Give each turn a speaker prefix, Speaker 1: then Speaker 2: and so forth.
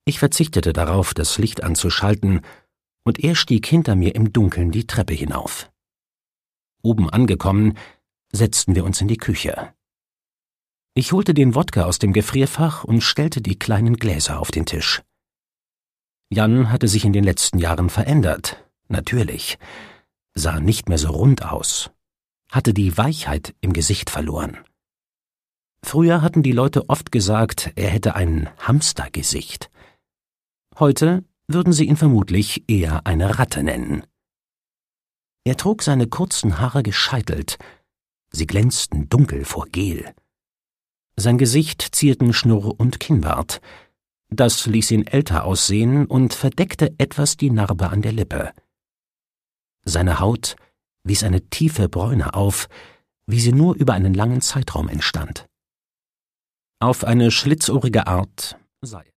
Speaker 1: Ich verzichtete darauf, das Licht anzuschalten, und er stieg hinter mir im Dunkeln die Treppe hinauf. Oben angekommen, setzten wir uns in die Küche. Ich holte den Wodka aus dem Gefrierfach und stellte die kleinen Gläser auf den Tisch. Jan hatte sich in den letzten Jahren verändert, natürlich, sah nicht mehr so rund aus, hatte die Weichheit im Gesicht verloren. Früher hatten die Leute oft gesagt, er hätte ein Hamstergesicht. Heute würden sie ihn vermutlich eher eine Ratte nennen. Er trug seine kurzen Haare gescheitelt, sie glänzten dunkel vor Gel. Sein Gesicht zierten Schnurr und Kinnbart. Das ließ ihn älter aussehen und verdeckte etwas die Narbe an der Lippe. Seine Haut wies eine tiefe Bräune auf, wie sie nur über einen langen Zeitraum entstand. Auf eine schlitzohrige Art sei